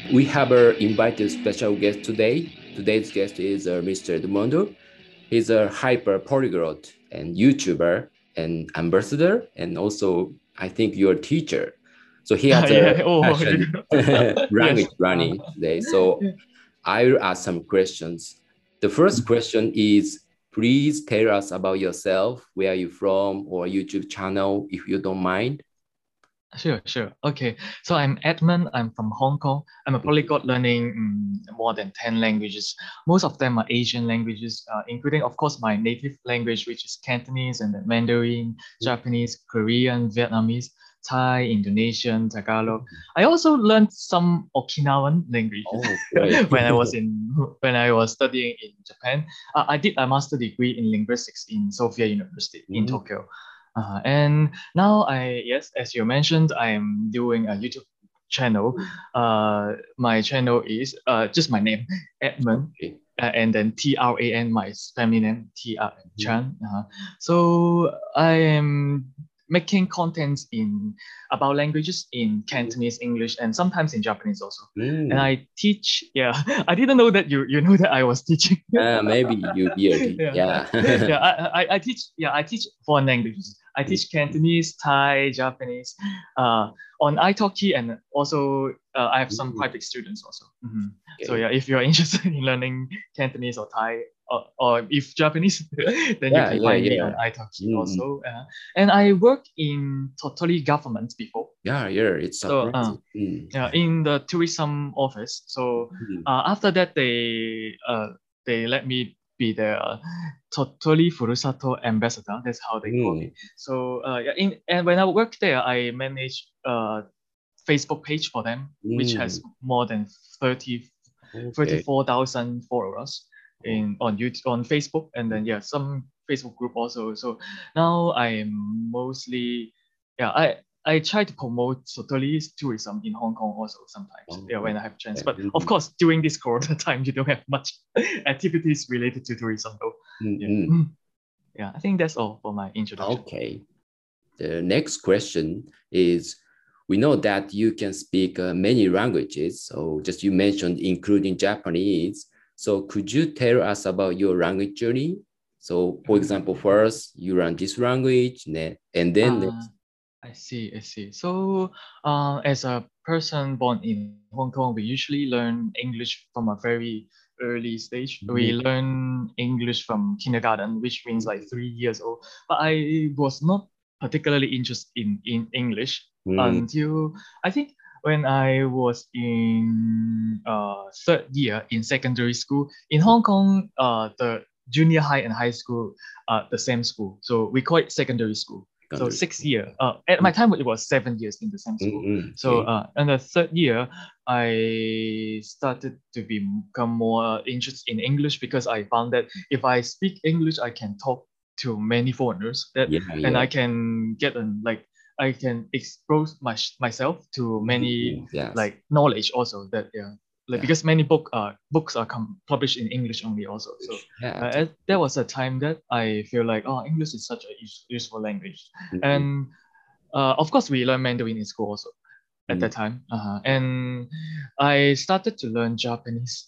We have invited special guest today. Today's guest is Mr. Edmundo. He's a hyper polyglot and YouTuber and ambassador, and also I think your teacher. So he has a Yeah. Oh, passion yes. language learning today. So I will ask some questions. The first question is, please tell us about yourself, where are you from, or YouTube channel, if you don't mind. Sure. Okay. So I'm Edmund. I'm from Hong Kong. I'm a polyglot learning more than 10 languages. Most of them are Asian languages, including, of course, my native language, which is Cantonese and then Mandarin, Japanese, Korean, Vietnamese, Thai, Indonesian, Tagalog. I also learned some Okinawan languages Oh, great. when I was studying in Japan. I did a master degree in linguistics in Sophia University in Mm, Tokyo. And now yes, as you mentioned, I am doing a YouTube channel. My channel is just my name, Edmund, okay. and then Tran, my family name, Tr Mhm. Chan. So I am making contents in about languages in Cantonese, English, and sometimes in Japanese also. And Mm. I teach. Yeah, I didn't know that you know that I was teaching. Maybe you did. Yeah, Yeah. yeah. I teach. Yeah, I teach foreign languages. I teach Cantonese, Thai, Japanese, on italki, and also I have some Mm, private students also. Mhm. So okay. yeah, if you're interested in learning Cantonese or Thai, or if Japanese, then you Yeah, can yeah, find me on yeah. italki Mm, also. And I work in totally government before. yeah, yeah. It's So surprising. Mm, yeah, in the tourism office. So mm, after that, they let me be the Totally Furusato ambassador. That's how they call me. mm, So yeah, and when I worked there, I managed Facebook page for them, which has mm. more than 30 Okay. 34,000 followers Oh, in on YouTube on Facebook, and then yeah, some Facebook group also. So now I am mostly yeah I try to promote totally tourism in Hong Kong also sometimes, oh, yeah, when I okay. have chance. But of Mm, course, during this Corona time, you don't have much activities related to tourism though. mm, Yeah. mm. Yeah, I think that's all for my introduction. Okay. The next question is, we know that you can speak many languages. So just you mentioned including Japanese. So could you tell us about your language journey? So for example, first you learn this language and then Uh, I see. So, as a person born in Hong Kong, we usually learn English from a very early stage. We next. learn English from kindergarten, which means like 3 years old. But I was not particularly interested in English Mm, until I think when I was in third year in secondary school. In Hong Kong, the junior high and high school are the same school. So we call it secondary school. So secondary. 6 year. At my time, it was 7 years in the same school. So Okay. in the third year, I started to become more interested in English because I found that if I speak English, I can talk to many foreigners. Yeah, And yeah. I can get I can expose myself to many Yes. like knowledge also that yeah. Like Yeah. because many books are published in English only also. So Yeah. That's there was a time that I feel like, oh, English is such a useful language. mm, And of course, we learn Mandarin in school also at mm. that time. And I started to learn Japanese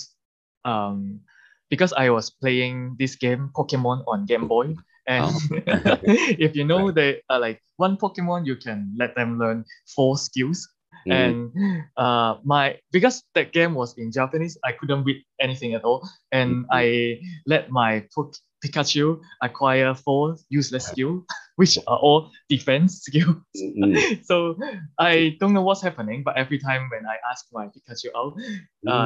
um, because I was playing this game, Pokemon, on Game Boy. And Oh, if you know, right. they are like one Pokemon, you can let them learn 4 skills. Mm, And because that game was in Japanese, I couldn't read anything at all. And mm, I let my Pikachu acquire 4 useless skills, which are all defense skills. mm, So I don't know what's happening, but every time when I ask my Pikachu out, mm,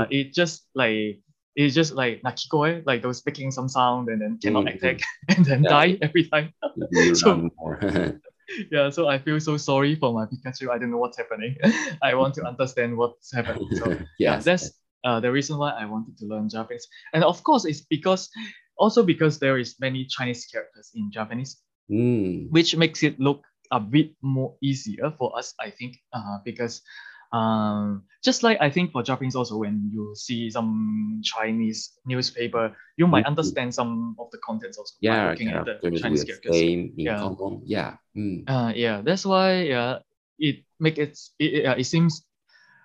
it's just like Nakikoe, like those making some sound and then cannot attack mm. and then Yeah, die every time. you So run more. yeah, so I feel so sorry for my Pikachu. I don't know what's happening. I want to understand what's happening. So yeah, Yes. that's the reason why I wanted to learn Japanese. And of course, it's because there is many Chinese characters in Japanese, Mm, which makes it look a bit more easier for us, I think, because just like I think for Japanese also, when you see some Chinese newspaper, you might mm. understand some of the contents also by Yeah, looking at the characters Chinese with characters. same in Yeah, common. Yeah. Mm, yeah, that's why it seems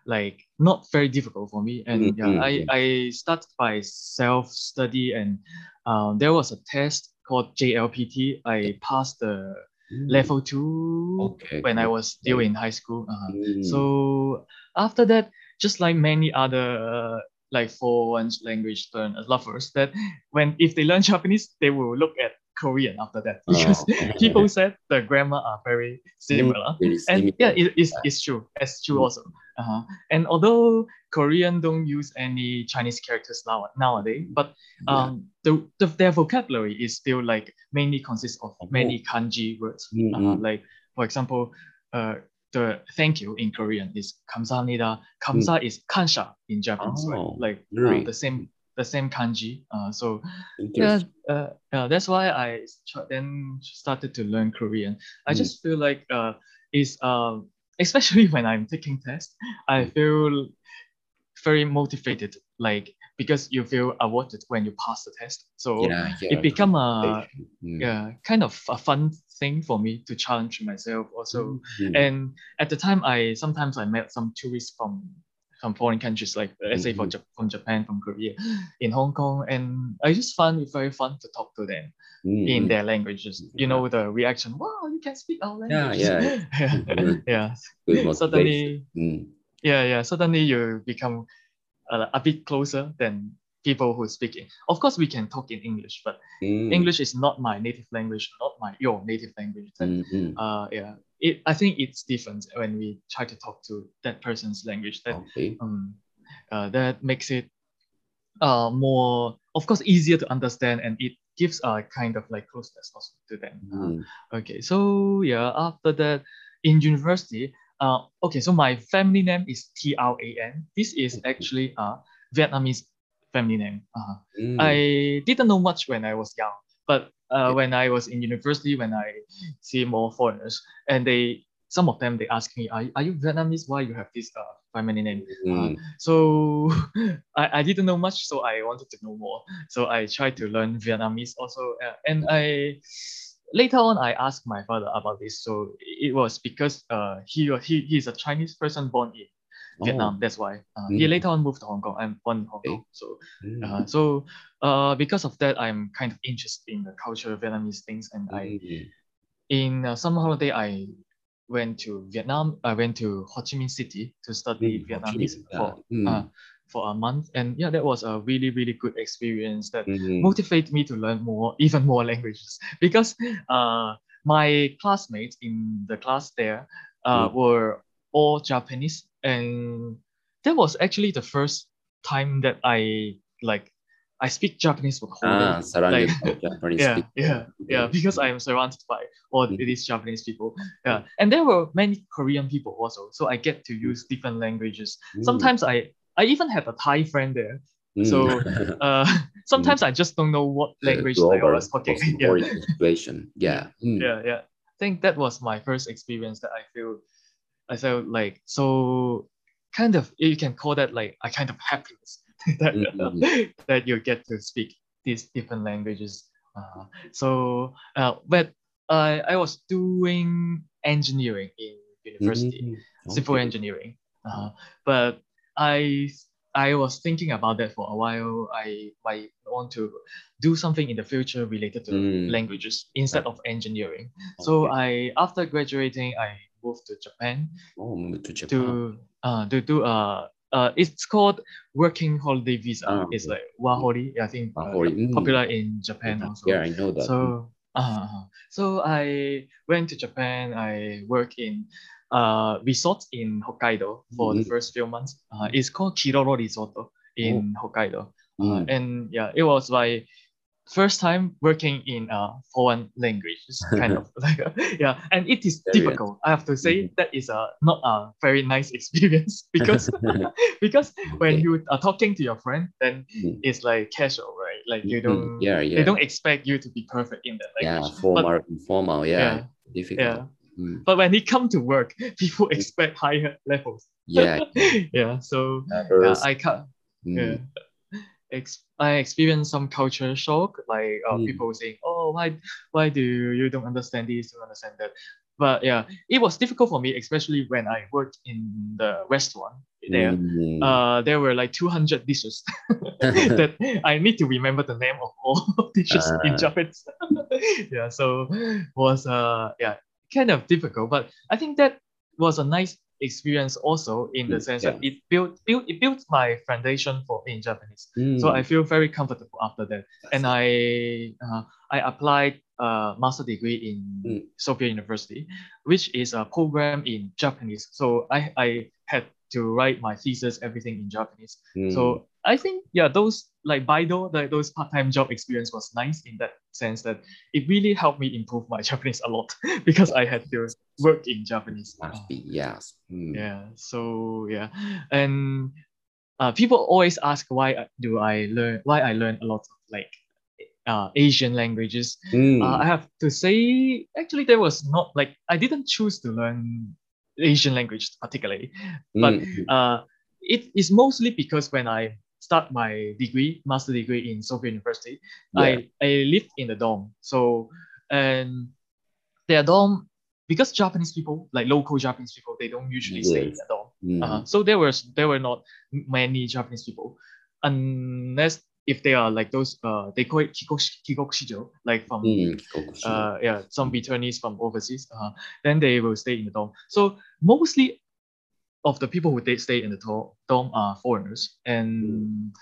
like not very difficult for me. And yeah, Mm-hmm. I started by self-study, and there was a test called JLPT. I passed the Mm. level 2 Okay, when I great. was still in high school. Mm. So after that, just like many other like foreign language lovers, that when if they learn Japanese, they will look at Korean after that, because Oh. people said the grammar are very Mm, similar. very And yeah, similar. it's true. It's true Mm. also. And although Korean don't use any Chinese characters nowadays, but Yeah. their vocabulary is still like mainly consists of Oh. many kanji words. Mm-mm. Like for example, uh, the thank you in Korean is 감사합니다. Mm. 감사 is kansha in Japanese, right? Oh, Like really the same kanji. So yeah, interesting. that's why I then started to learn Korean. I Mm. just feel like is especially when I'm taking tests, I Mm. feel very motivated, like because you feel awarded when you pass the test. So Yeah, it yeah, become a congratulations. Mm. yeah, kind of a fun thing for me to challenge myself also. Mm. And at the time, I sometimes I met some tourists from foreign countries, like let's say Mm. from Japan, from Korea, in Hong Kong, and I just found it very fun to talk to them in Mm. their languages. You Yeah, know, the reaction, wow, you can speak our yeah, languages. yeah. Yeah, Good motivation. suddenly, Mm. yeah, suddenly you become a bit closer than people who speak it. Of course, we can talk in English, but Mm. English is not my native language, not your native language. Then, Mm-mm. yeah, I think it's different when we try to talk to that person's language. Okay. Um, that makes it more, of course, easier to understand, and it gives a kind of like closeness also to them. Mm. Okay, so yeah, after that, in university, okay, so my family name is Tran. This is actually a Vietnamese family name. Mm. I didn't know much when I was young, but Okay. when I was in university, when I see more foreigners, and some of them they ask me, are you Vietnamese? Why you have this family name? Mm. So I didn't know much, so I wanted to know more. So I tried to learn Vietnamese also, and I later on I asked my father about this. So it was because he's a Chinese person born in Oh. Vietnam. That's why he Mm. later on moved to Hong Kong. I'm born in Hong Kong. Okay. Mm. Because of that, I'm kind of interested in the culture of Vietnamese things, and I Mm. in summer holiday I went to Vietnam. I went to Ho Chi Minh City to study Mm. Ho Chi Vietnamese Minh. Yeah. Mm. for a month, and yeah, that was a really good experience that Mm. motivated me to learn even more languages, because my classmates in the class there Mm. were all Japanese, and that was actually the first time that I speak Japanese for the whole day. Like, Surrounded by Japanese people. yeah, Okay. because I am surrounded by all Mm. these Japanese people. Yeah, and there were many Korean people also, so I get to Mm. use different languages. Mm. Sometimes I even have a Thai friend there. Mm. So Mm. sometimes I just don't know what The language they are global speaking. Yeah, cosmopolitan situation. yeah, Yeah. Mm. yeah. I think that was my first experience that I felt like so kind of you can call that like a kind of happiness that Mm. that you get to speak these different languages. But I was doing engineering in university, Mm. civil Okay. engineering. But I I was thinking about that for a while. I might want to do something in the future related to Mm. languages instead Right. of engineering. So Okay. after graduating, I moved to Japan Oh, moved to Japan. to do it's called working holiday visa. It's Okay. like Wahori, I think, Mahori. Mm. popular in Japan Yeah, also. I know that. Mm. So I went to Japan. I work in resort in Hokkaido for the Mm. first few months. Mm. It's called Kiroro Resort Oh. in Hokkaido. Mm. And yeah, it was my first time working in foreign languages, kind of like yeah, and it is Experience. difficult. I have to say Mhm. that is not a very nice experience because because when Okay. you are talking to your friend, then Mm. it's like casual, right? Like Mm. Yeah, they yeah. don't expect you to be perfect in that Yeah, language. But formal, informal. Yeah, yeah, difficult. yeah. Mm. But when it come to work, people expect higher levels. Yeah, yeah. Yeah, so yeah, First. I can't. Yeah, Mm. I experienced some culture shock, like Mm. people saying, "Oh, why do you don't understand this, don't understand that?" But yeah, it was difficult for me, especially when I worked in the restaurant. there. Mm. There were like 200 dishes that I need to remember the name of all dishes in Uh, Japanese. Yeah, so was yeah, kind of difficult, but I think that was a nice experience also in the sense that yeah. it built my foundation for in Japanese. So I Mm. feel very comfortable after that, That's and it. I applied a master degree in Mm. Sophia University, which is a program in Japanese. So I had to write my thesis, everything in Japanese. Mm. So I think, yeah, those like Baido, those part-time job experience was nice in that sense that it really helped me improve my Japanese a lot because I had to work in Japanese. Must be, yes. Mm. Yeah, so yeah, and people always ask why I learn a lot of like Asian languages. I Mm. have to say, actually, there was not like I didn't choose to learn Asian language particularly, but Mm. it is mostly because when I start my master degree in Sophia University, Yeah. I lived in the dorm. So and their dorm, because Japanese people, like local Japanese people, they don't usually stay in Yes. the dorm. Mm. So there were not many Japanese people, unless if they are like those they call it kikokushijo, like Mm. from Kikokushido. yeah, some Mm. returnees from overseas. Then they will stay in the dorm. So mostly of the people who they stay in the dorm are foreigners, Mm. and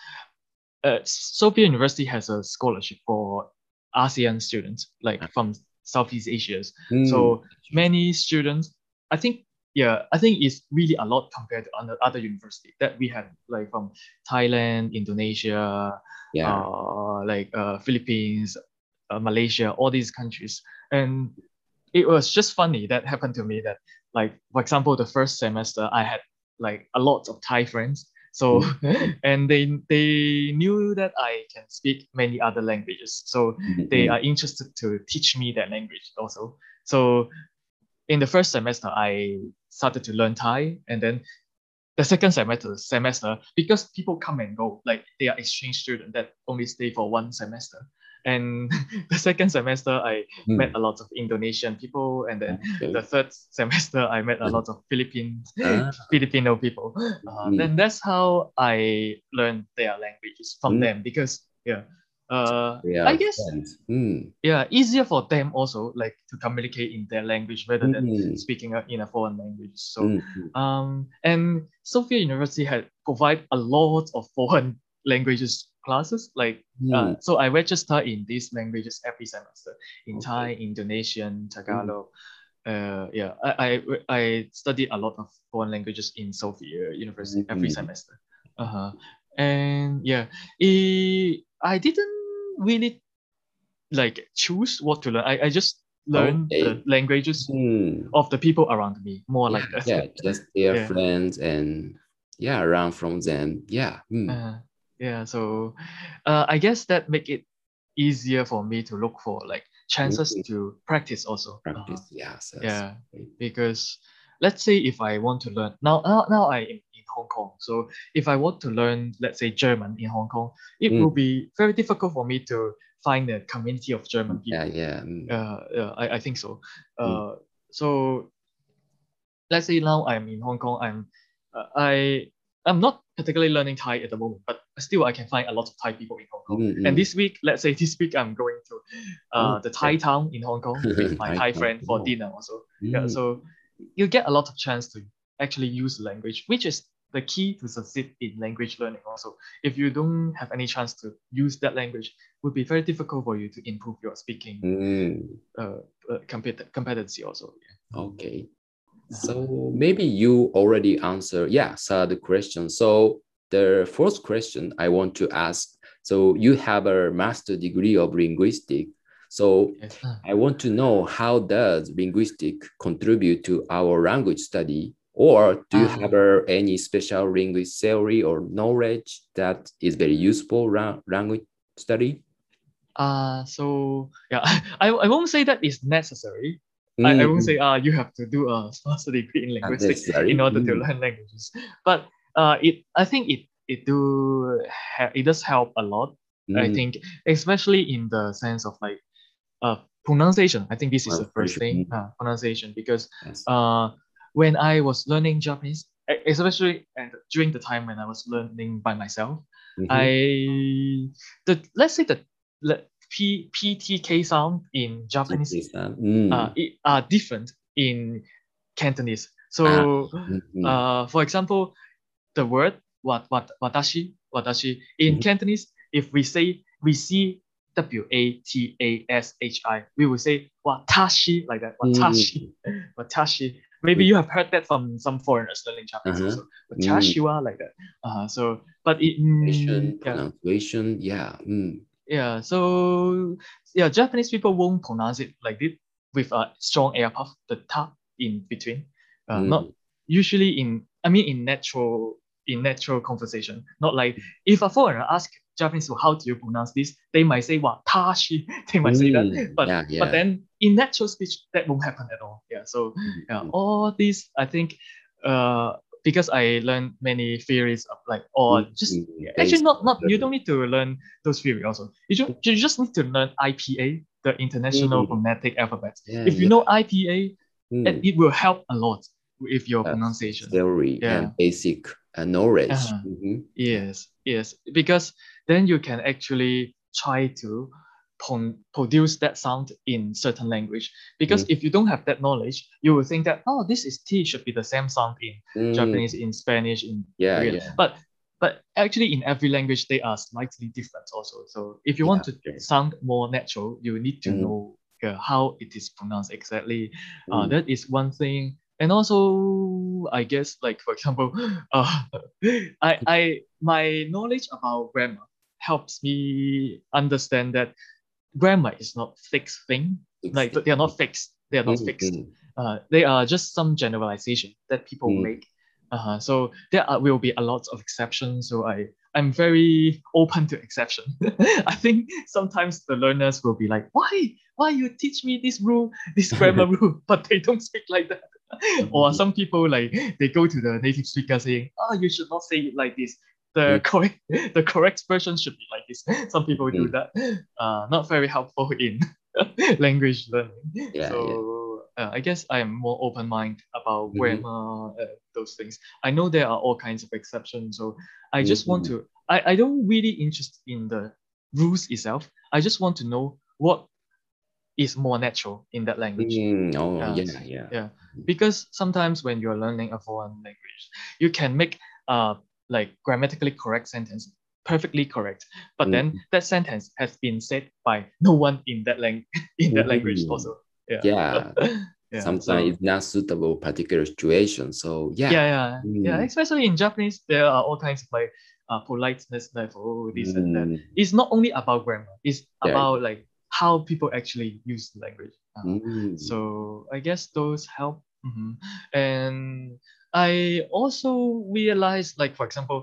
Sophia University has a scholarship for ASEAN students, like Ah. from Southeast Asia. Mm. So many students, I think, yeah, I think it's really a lot compared to other university that we have, like from Thailand, Indonesia, Yeah. like Philippines, Malaysia, all these countries. And it was just funny that happened to me that, like, for example, the first semester I had like a lot of Thai friends. So Mm. and they knew that I can speak many other languages. So Mm. they Mm. are interested to teach me that language also. So in the first semester I started to learn Thai, and then the second semester, because people come and go, like they are exchange students that only stay for one semester. And the second semester, I met Mm. a lot of Indonesian people, and then the Okay. third semester, I met a lot of Ah. Filipino people. Mm. Then that's how I learned their languages from Mm. them because yeah, We I are guess friends. Mm. yeah, easier for them also like to communicate in their language rather than Mm. speaking in a foreign language. So Mm. Mm. and Sophia University had provide a lot of foreign languages classes, like Mm. so I register in these languages every semester in Okay. Thai, Indonesian, Mm. Tagalog. Yeah, I studied a lot of foreign languages in Sophia University every Mm. semester. And yeah, I didn't really like choose what to learn. I just learn the Okay. languages Mm. of the people around me, more Yeah, like that. yeah, just their Yeah. friends and yeah, around from them. Yeah. Mm. Uh, yeah. So I guess that make it easier for me to look for like chances Mm. to practice also. Practice. Yes, yes. Yeah. Because let's say if I want to learn now I am in Hong Kong. So if I want to learn, let's say German in Hong Kong, it will Mm. be very difficult for me to find a community of German Yeah, people. yeah. Mm. I think so. Mm. So let's say now I'm in Hong Kong. I'm not particularly learning Thai at the moment, but still I can find a lot of Thai people in Hong Kong. Mm. And Mm. this week, let's say this week I'm going to Oh, the Thai okay. town in Hong Kong with my I Thai don't friend for know. dinner also. Yeah, Mm. so you get a lot of chance to actually use the language, which is the key to succeed in language learning also. If you don't have any chance to use that language, it would be very difficult for you to improve your speaking Mm. competency also. Okay. Yeah. So maybe you already answered, yeah, third question. So the first question I want to ask, so you have a master degree of linguistics. So Okay. I want to know how does linguistic contribute to our language study? Or do you have any special linguist theory or knowledge that is very useful language study? So yeah, I won't say that is necessary. I won't Mm, say you have to do a master degree in not linguistics in necessary. order to Mm, learn languages. But I think it does help a lot. I mm, think especially in the sense of like pronunciation. I think this is the first translation. thing, Mm, pronunciation, because yes. when I was learning Japanese, especially during the time when I was learning by myself, Mm-hmm. let's say the PTK sound in Japanese are different in Cantonese. Ah, So, mhm, for example, the word watashi in mhm, Cantonese, if we see watashi, we will say watashi like that. Watashi, mm, watashi. Maybe mm, you have heard that from some foreigners learning Japanese uh-huh, also. mm. Watashi wa like that. So, but yeah, Pronunciation, yeah. yeah. So yeah, Japanese people won't pronounce it like this with a strong air puff, the ta in between. Not Mm, usually in natural conversation. Not like if a foreigner asks Japanese, well, how do you pronounce this? They might say what tashi. They might say that, yeah, but yeah. then in natural speech that won't happen at all. Yeah. So yeah, Mm, all these I think because I learned many theories of like or just actually Basic. not you don't need to learn those theories also. You just need to learn IPA, the International Mm, Phonetic Alphabet. yeah, If you yeah. know IPA, Mm. it will help a lot with your Uh, pronunciation. Theory and Yeah. basic knowledge. Uh-huh. Yeah. Yes, yes. Because then you can actually try to produce that sound in certain language. Because Mm, if you don't have that knowledge, you will think that, oh, this is T should be the same sound in Japanese, mm, in Spanish, in yeah, Korean. yeah, But actually in every language they are slightly different also. So if you yeah. want to Sure. sound more natural, you need to Mm, know how it is pronounced exactly. mm, That is one thing. And also, I guess, like for example, uh, my knowledge about grammar helps me understand that grammar is not fixed thing. Like Exit. they are not fixed. They are not fixed. Mm, They are just some generalization that people mm, make. So will be a lot of exceptions. So I'm very open to exception. I think sometimes the learners will be like, why you teach me this rule, this grammar mm. rule, but they don't speak like that. Or some people like they go to the native speaker saying, oh, you should not say it like this. Mm, The correct version should be like this. Some people do mm. that. Not very helpful in language learning. Yeah, yeah. So I guess I'm more open minded about Mhm, grammar, those things. I know there are all kinds of exceptions, so I just want mhm. to. I don't really interest in the rules itself. I just want to know what is more natural in that language. Oh, Uh, yeah, yeah. yeah, because sometimes when you're learning a foreign language, you can make like grammatically correct sentence perfectly correct, but then Mhm, that sentence has been said by no one in that in that language mhm. also. Yeah, Yeah, yeah. sometimes So it's not suitable particular situation. So yeah. yeah. Mm, Especially in Japanese, there are all kinds of like politeness level, this and that. mm, It's not only about grammar. It's yeah. about like how people actually use the language. Mm, So I guess those help. And I also realized, like for example,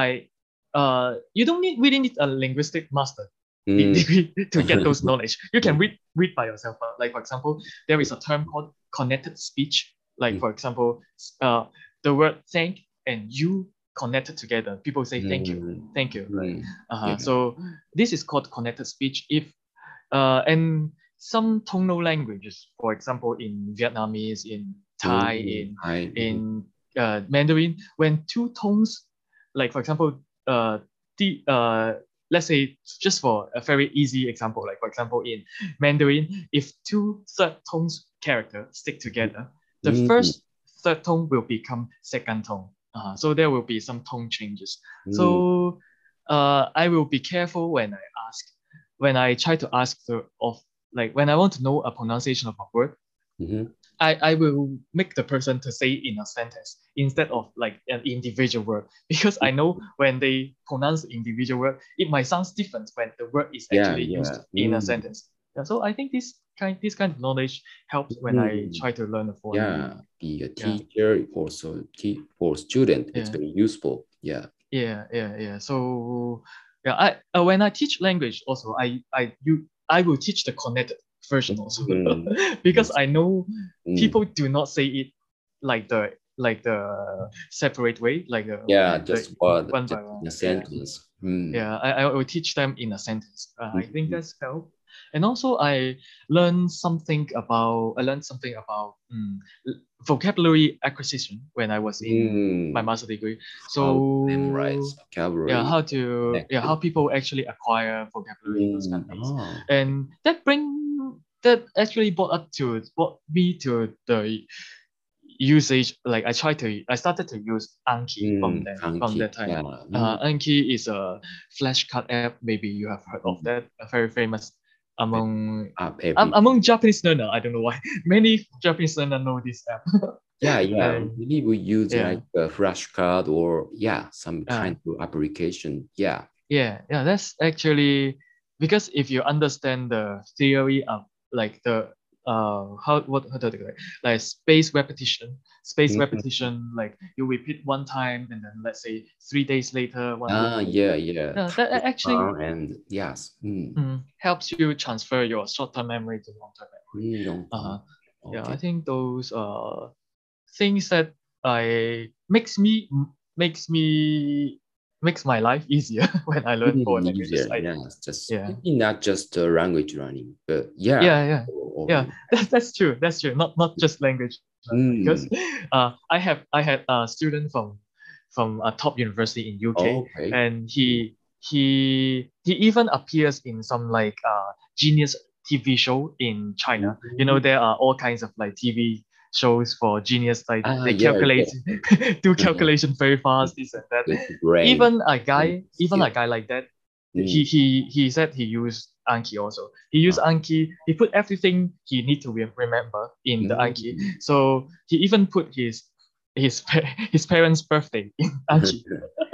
you don't really need a linguistic master mm. degree to get those knowledge. You can read by yourself. Like for example, there is a term called connected speech. Like for example, the word thank and you connected together. People say Mm, thank you, right? mm. Yeah. So this is called connected speech. If and some tonal languages, for example, in Vietnamese, in Thai, Mm, in Mandarin, when two tones, like for example, the let's say just for a very easy example, like for example in Mandarin, if two third tones character stick together, the mm, first third tone will become second tone. So there will be some tone changes. mm, So I will be careful when I try to ask like when I want to know a pronunciation of a word, mhm. I will make the person to say it in a sentence instead of like an individual word because I know when they pronounce the individual word, it might sound different when the word is Yeah, actually used yeah. in a sentence. Yeah, so I think this kind of knowledge helps when I Mm. try to learn a foreign language. Yeah, be a Yeah, teacher, also for student, it's yeah. very useful. Yeah. Yeah. So yeah, I when I teach language also, I will teach the connected version also Mm. because Yes. I know Mm. people do not say it like the separate way, like Yeah, the just word, one just by one. in a Yeah, sentence. Mm. yeah. I will teach them in a sentence. I think Mhm. that's help. And also I learned something about vocabulary acquisition when I was in my master degree. How to memorize So yeah, vocabulary how connection. people actually acquire vocabulary, those kind of things. Oh, okay. And that actually brought me to the usage. Like I started to use Anki from Funky. that time. Yeah. Anki is a flashcard app. Maybe you have heard of Mm. that. Very famous among Up every. among Japanese learner. I don't know why. Many Japanese learner know this app. Yeah, yeah. And Maybe we use yeah, like a flashcard or yeah, some uh, kind of application. Yeah. yeah. That's actually because if you understand the theory of like the how to do it, like space Mhm. repetition, like you repeat one time and then let's say 3 days later, one week Yeah, later, yeah. yeah, that actually And yes. helps you transfer your short-term memory to long-term memory. Long term. Yeah, I Okay. think those things that I makes me makes my life easier when I learn foreign languages. Easier. I think. Yes. Just Yeah. maybe not just language learning, but yeah. Yeah, yeah, yeah. Overall. That's true. That's true. Not just language learning because Mm. I had a student from a top university in UK, Okay. and he even appears in some like Genius TV show in China. You know, Mhm. there are all kinds of like TV shows for Genius, like they Yeah, calculate yeah. do calculation very fast, this and that. The brain Even skill. a guy like that, Mm. he said he used Anki also. He used Uh, Anki. He put everything he need to remember in the Anki. mm. So he even put his parents' birthday in Anki.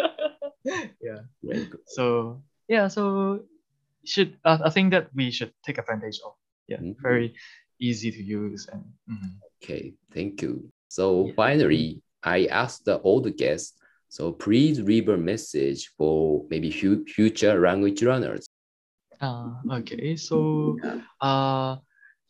Yeah. Very good. So yeah. So should I think that we should take advantage of. Yeah. Mhm. Very easy to use and. Okay, thank you. So Yeah. finally, I asked the old guests, so please leave a message for maybe future language learners. Okay. So Yeah. uh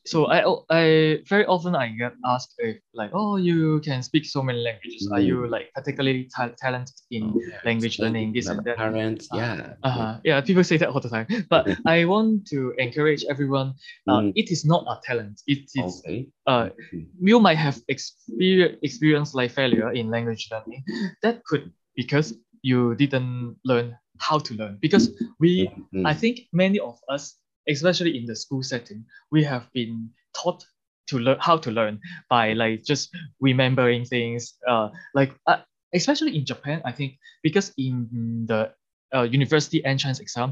I very often I get asked if like, oh, you can speak so many languages. Are you Mm. like particularly talented in Oh, yeah. language Maybe learning, you this have and a that? parent. Uh, Yeah. yeah, people say that all the time. But I want to encourage everyone. Mm. It is not a talent. It is Okay. uh, Mhm. you might have experienced like failure in language learning. That could because you didn't learn how to learn. Because I Mhm. think many of us, especially in the school setting, we have been taught to learn how to learn by like just remembering things. Especially in Japan, I think because in the university entrance exam,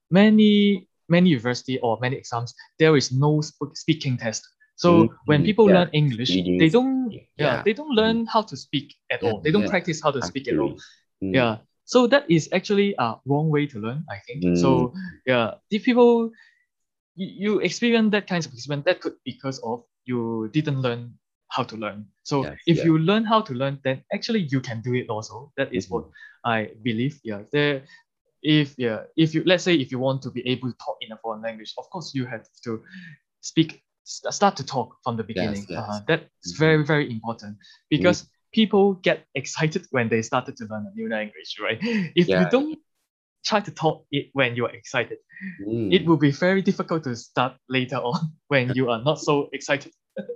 many university or many exams there is no speaking test. So when people Yeah. learn English, Reading. Yeah. they don't learn how to speak at Yeah. all. They don't Yeah. practice how to speak at all. Actually. Mm. Yeah. So that is actually a wrong way to learn, I think. Mm. So yeah, if people you experience that kind of experience, that could be because of you didn't learn how to learn. So Yes. if Yeah. you learn how to learn, then actually you can do it also. That is what Mhm. I believe. If you let's say if you want to be able to talk in a foreign language, of course you have to start to talk from the Yes. beginning. Yes. That's Mhm. very very important Mm. because people get excited when they started to learn a new language, right? If you Yeah. don't try to talk it when you are excited, it Mm. will be very difficult to start later on when you are not so excited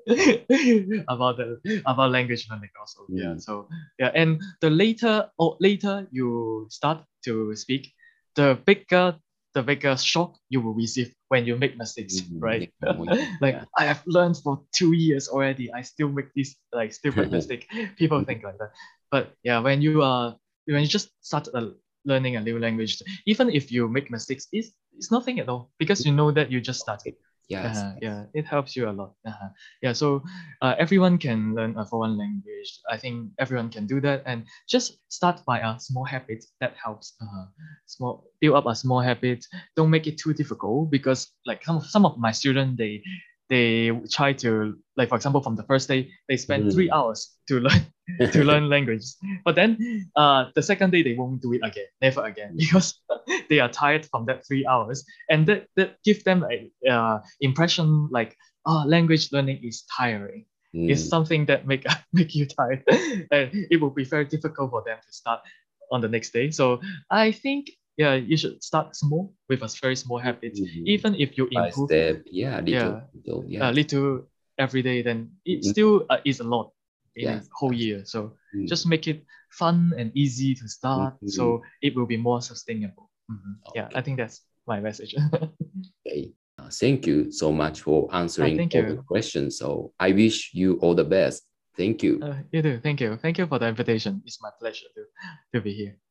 about language learning also. Yeah. Mm. So yeah, and the later you start to speak, the bigger shock you will receive when you make mistakes, right? Like Yeah. I have learned for 2 years already, I still make this like stupid mistake. People think like that. But yeah, when you just start learning a new language, even if you make mistakes, it's nothing at all because you know that you just started. Yes. Yeah, it helps you a lot. Yeah, so everyone can learn a foreign language. I think everyone can do that, and just start by a small habit that helps. Build up a small habit. Don't make it too difficult because like some of my students they try to like for example from the first day they spend three Mm. hours to learn to learn languages, but then the second day they won't do it again, never again, because they are tired from that 3 hours, and that give them a impression like language learning is tiring. It's Mm. something that make make you tired, and it will be very difficult for them to start on the next day. So I think yeah, you should start small with a very small habit. Even if you By improve, step, yeah, yeah, yeah. little every day, then it Mhm. still is a lot in a Yes, whole yes. year. So Mm. just make it fun and easy to start, Mhm. so it will be more sustainable. Yeah, I Okay, think that's my message. okay. Thank you so much for answering Thank all the you. questions. So I wish you all the best. Thank you. You too. Thank you. Thank you for the invitation. It's my pleasure to be here.